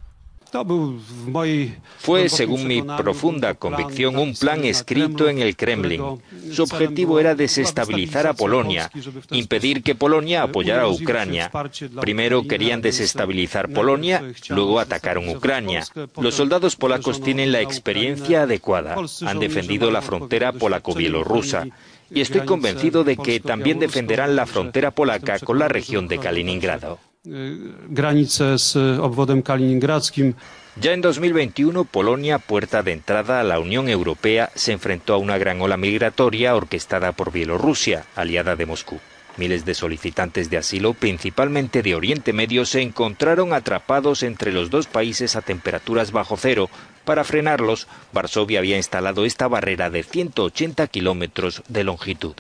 Fue, según mi profunda convicción, un plan escrito en el Kremlin. Su objetivo era desestabilizar a Polonia, impedir que Polonia apoyara a Ucrania. Primero querían desestabilizar Polonia, luego atacaron Ucrania. Los soldados polacos tienen la experiencia adecuada, han defendido la frontera polaco-bielorrusa. Y estoy convencido de que también defenderán la frontera polaca con la región de Kaliningrado. Ya en 2021, Polonia, puerta de entrada a la Unión Europea, se enfrentó a una gran ola migratoria orquestada por Bielorrusia, aliada de Moscú. Miles de solicitantes de asilo, principalmente de Oriente Medio, se encontraron atrapados entre los dos países a temperaturas bajo cero. Para frenarlos, Varsovia había instalado esta barrera de 180 kilómetros de longitud.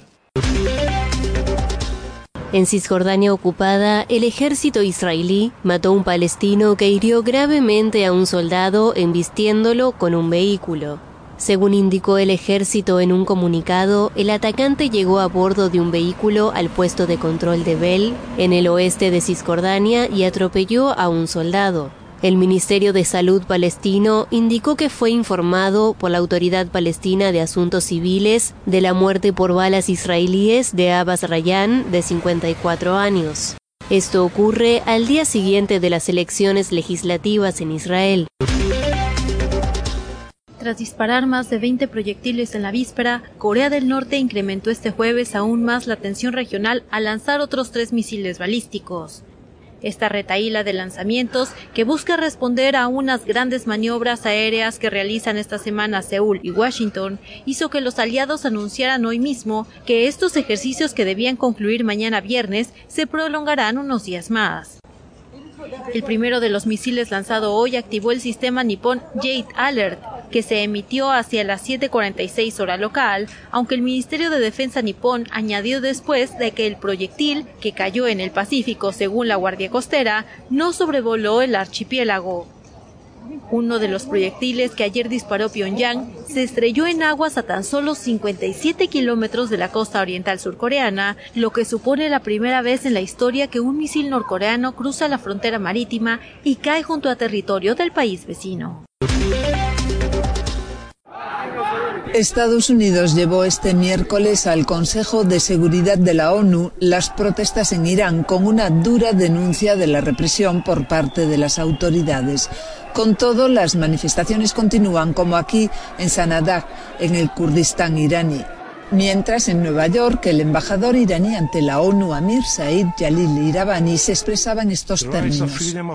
En Cisjordania ocupada, el ejército israelí mató a un palestino que hirió gravemente a un soldado embistiéndolo con un vehículo. Según indicó el ejército en un comunicado, el atacante llegó a bordo de un vehículo al puesto de control de Bel, en el oeste de Cisjordania, y atropelló a un soldado. El Ministerio de Salud palestino indicó que fue informado por la Autoridad Palestina de Asuntos Civiles de la muerte por balas israelíes de Abbas Rayyan, de 54 años. Esto ocurre al día siguiente de las elecciones legislativas en Israel. Tras disparar más de 20 proyectiles en la víspera, Corea del Norte incrementó este jueves aún más la tensión regional al lanzar otros 3 misiles balísticos. Esta retahíla de lanzamientos, que busca responder a unas grandes maniobras aéreas que realizan esta semana Seúl y Washington, hizo que los aliados anunciaran hoy mismo que estos ejercicios, que debían concluir mañana viernes, se prolongarán unos días más. El primero de los misiles lanzado hoy activó el sistema nipón Jade Alert, que se emitió hacia las 7:46 hora local, aunque el Ministerio de Defensa nipón añadió después de que el proyectil, que cayó en el Pacífico según la Guardia Costera, no sobrevoló el archipiélago. Uno de los proyectiles que ayer disparó Pyongyang se estrelló en aguas a tan solo 57 kilómetros de la costa oriental surcoreana, lo que supone la primera vez en la historia que un misil norcoreano cruza la frontera marítima y cae junto a territorio del país vecino. Estados Unidos llevó este miércoles al Consejo de Seguridad de la ONU las protestas en Irán con una dura denuncia de la represión por parte de las autoridades. Con todo, las manifestaciones continúan, como aquí en Sanadaj, en el Kurdistán iraní. Mientras, en Nueva York, el embajador iraní ante la ONU, Amir Said Jalil Iravani, se expresaba en estos términos: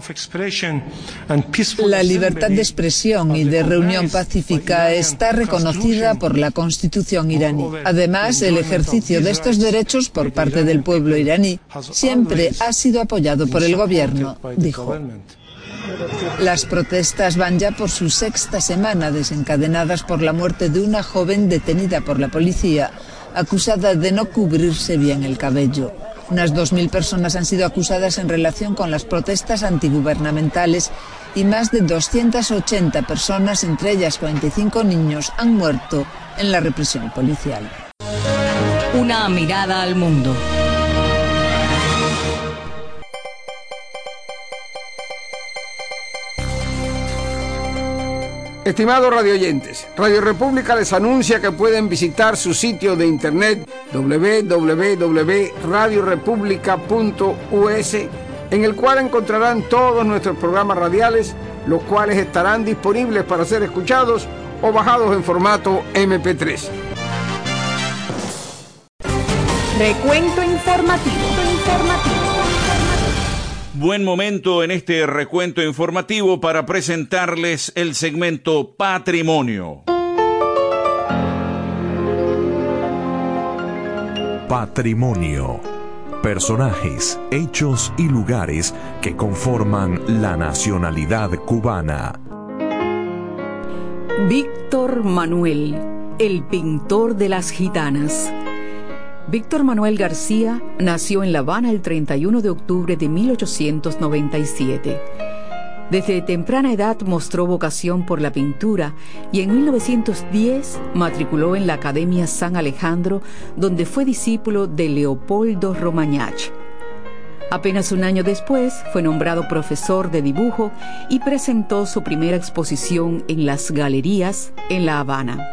la libertad de expresión y de reunión pacífica está reconocida por la Constitución iraní. Además, el ejercicio de estos derechos por parte del pueblo iraní siempre ha sido apoyado por el gobierno, dijo. Las protestas van ya por su sexta semana, desencadenadas por la muerte de una joven detenida por la policía, acusada de no cubrirse bien el cabello. Unas 2.000 personas han sido acusadas en relación con las protestas antigubernamentales y más de 280 personas, entre ellas 45 niños, han muerto en la represión policial. Una mirada al mundo. Estimados radioyentes, Radio República les anuncia que pueden visitar su sitio de internet www.radiorepublica.us, en el cual encontrarán todos nuestros programas radiales, los cuales estarán disponibles para ser escuchados o bajados en formato MP3. Recuento informativo. Buen momento en este recuento informativo para presentarles el segmento Patrimonio. Patrimonio. Personajes, hechos y lugares que conforman la nacionalidad cubana. Víctor Manuel, el pintor de las gitanas. Víctor Manuel García nació en La Habana el 31 de octubre de 1897. Desde temprana edad mostró vocación por la pintura y en 1910 matriculó en la Academia San Alejandro, donde fue discípulo de Leopoldo Romagnach. Apenas un año después fue nombrado profesor de dibujo y presentó su primera exposición en las Galerías en La Habana.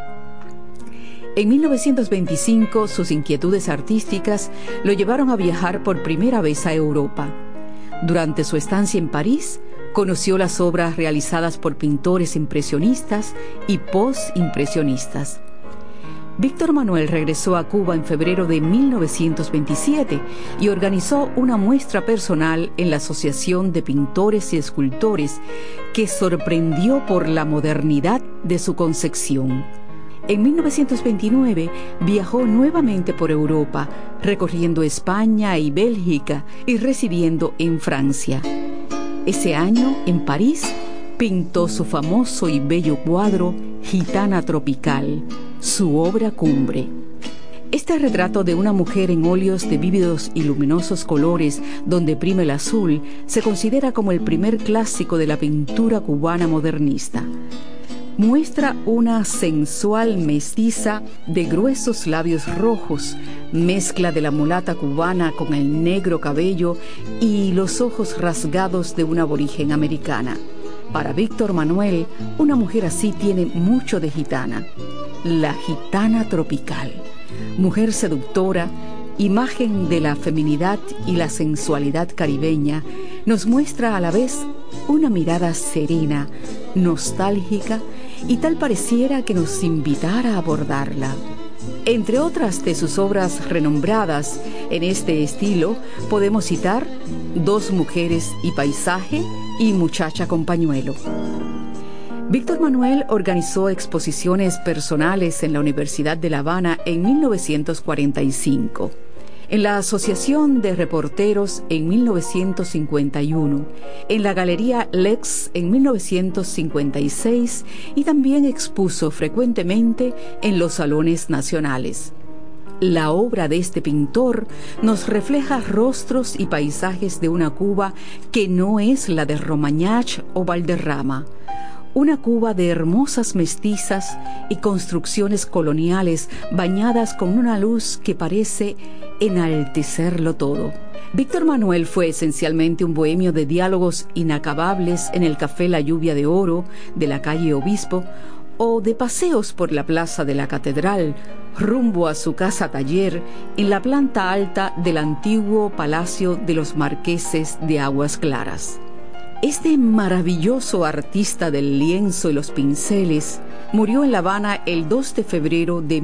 En 1925, sus inquietudes artísticas lo llevaron a viajar por primera vez a Europa. Durante su estancia en París, conoció las obras realizadas por pintores impresionistas y postimpresionistas. Víctor Manuel regresó a Cuba en febrero de 1927 y organizó una muestra personal en la Asociación de Pintores y Escultores, que sorprendió por la modernidad de su concepción. En 1929 viajó nuevamente por Europa, recorriendo España y Bélgica y residiendo en Francia. Ese año, en París, pintó su famoso y bello cuadro Gitana Tropical, su obra cumbre. Este retrato de una mujer en óleos de vívidos y luminosos colores, donde prima el azul, se considera como el primer clásico de la pintura cubana modernista. Muestra una sensual mestiza de gruesos labios rojos, mezcla de la mulata cubana con el negro cabello y los ojos rasgados de una aborigen americana. Para Víctor Manuel, una mujer así tiene mucho de gitana. La gitana tropical, mujer seductora, imagen de la feminidad y la sensualidad caribeña, nos muestra a la vez una mirada serena, nostálgica, y tal pareciera que nos invitara a abordarla. Entre otras de sus obras renombradas en este estilo, podemos citar Dos mujeres y paisaje y Muchacha con pañuelo. Víctor Manuel organizó exposiciones personales en la Universidad de La Habana en 1945. En la Asociación de Reporteros en 1951, en la Galería Lex en 1956 y también expuso frecuentemente en los salones nacionales. La obra de este pintor nos refleja rostros y paisajes de una Cuba que no es la de Romagnach o Valderrama. Una Cuba de hermosas mestizas y construcciones coloniales bañadas con una luz que parece enaltecerlo todo. Víctor Manuel fue esencialmente un bohemio de diálogos inacabables en el Café La Lluvia de Oro de la calle Obispo, o de paseos por la plaza de la catedral, rumbo a su casa taller en la planta alta del antiguo Palacio de los Marqueses de Aguas Claras. Este maravilloso artista del lienzo y los pinceles murió en La Habana el 2 de febrero de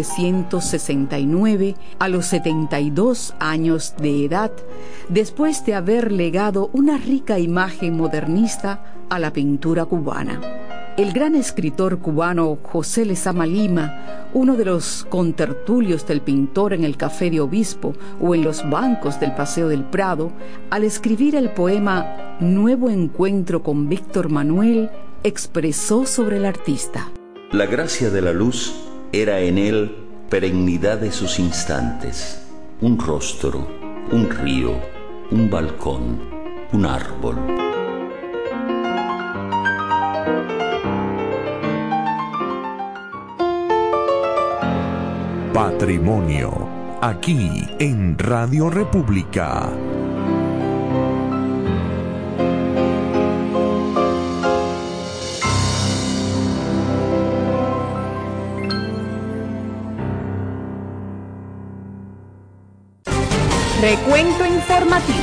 1969 a los 72 años de edad, después de haber legado una rica imagen modernista a la pintura cubana. El gran escritor cubano José Lezama Lima, uno de los contertulios del pintor en el Café de Obispo o en los bancos del Paseo del Prado, al escribir el poema Nuevo Encuentro con Víctor Manuel, expresó sobre el artista: la gracia de la luz era en él perennidad de sus instantes, un rostro, un río, un balcón, un árbol. Patrimonio, aquí en Radio República. Recuento informativo.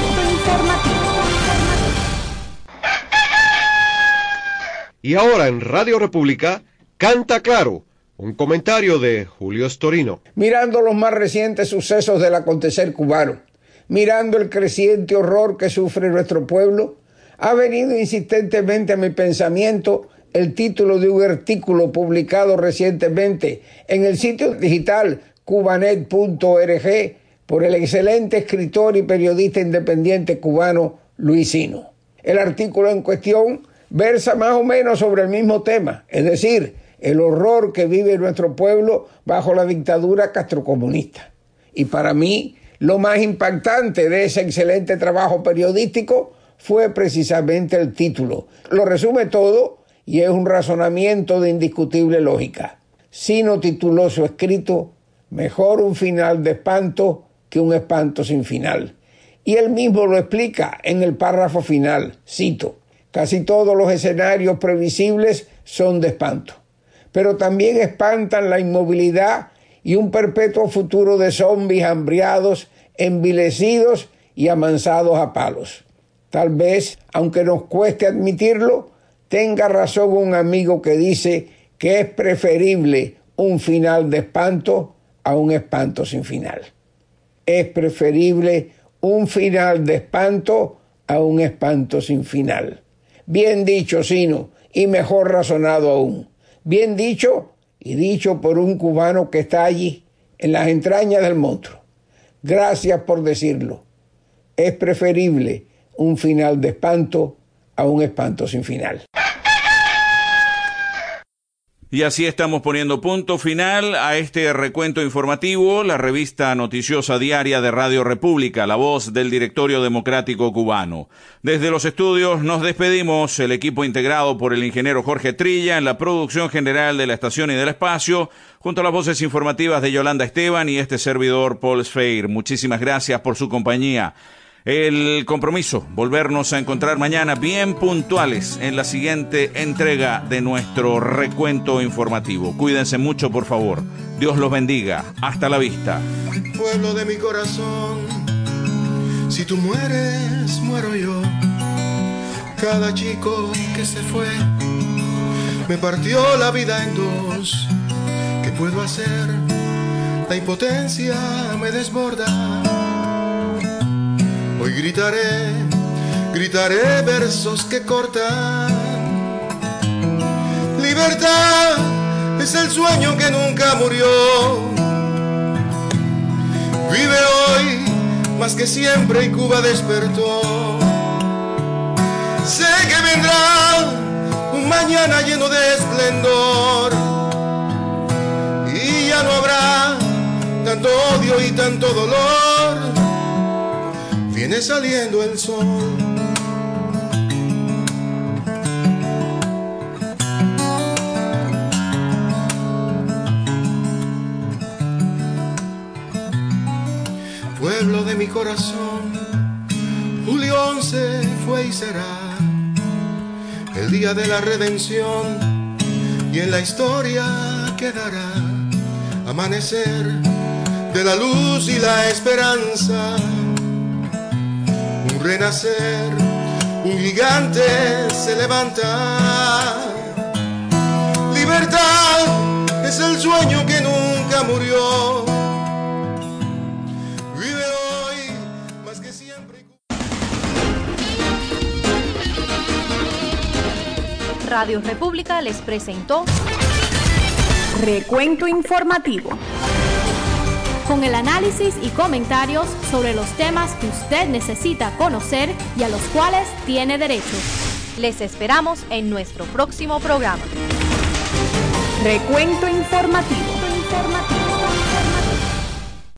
Y ahora en Radio República, Canta Claro, un comentario de Julio Storino. Mirando los más recientes sucesos del acontecer cubano, mirando el creciente horror que sufre nuestro pueblo, ha venido insistentemente a mi pensamiento el título de un artículo publicado recientemente en el sitio digital cubanet.org por el excelente escritor y periodista independiente cubano Luis Sino. El artículo en cuestión versa más o menos sobre el mismo tema, es decir, el horror que vive nuestro pueblo bajo la dictadura castrocomunista. Y para mí, lo más impactante de ese excelente trabajo periodístico fue precisamente el título. Lo resume todo y es un razonamiento de indiscutible lógica. Sino tituló su escrito Mejor un final de espanto que un espanto sin final. Y él mismo lo explica en el párrafo final, cito: casi todos los escenarios previsibles son de espanto, pero también espantan la inmovilidad y un perpetuo futuro de zombies hambriados, envilecidos y amansados a palos. Tal vez, aunque nos cueste admitirlo, tenga razón un amigo que dice que es preferible un final de espanto a un espanto sin final. Es preferible un final de espanto a un espanto sin final. Bien dicho, Sino, y mejor razonado aún. Bien dicho, y dicho por un cubano que está allí, en las entrañas del monstruo. Gracias por decirlo. Es preferible un final de espanto a un espanto sin final. Y así estamos poniendo punto final a este recuento informativo, la revista noticiosa diaria de Radio República, la voz del Directorio Democrático Cubano. Desde los estudios nos despedimos, el equipo integrado por el ingeniero Jorge Trilla en la producción general de la estación y del espacio, junto a las voces informativas de Yolanda Esteban y este servidor Paul Sfeir. Muchísimas gracias por su compañía. El compromiso, volvernos a encontrar mañana bien puntuales en la siguiente entrega de nuestro recuento informativo. Cuídense mucho, por favor. Dios los bendiga. Hasta la vista. Pueblo de mi corazón, si tú mueres, muero yo. Cada chico que se fue me partió la vida en dos. ¿Qué puedo hacer? La impotencia me desborda. Hoy gritaré versos que cortan. Libertad es el sueño que nunca murió. Vive hoy más que siempre y Cuba despertó. Sé que vendrá un mañana lleno de esplendor y ya no habrá tanto odio y tanto dolor. Viene saliendo el sol. Pueblo de mi corazón, julio 11 fue y será el día de la redención, y en la historia quedará amanecer de la luz y la esperanza, un renacer, un gigante se levanta. Libertad es el sueño que nunca murió. Vive hoy más que siempre. Radio República les presentó Recuento Informativo, con el análisis y comentarios sobre los temas que usted necesita conocer y a los cuales tiene derecho. Les esperamos en nuestro próximo programa. Recuento Informativo.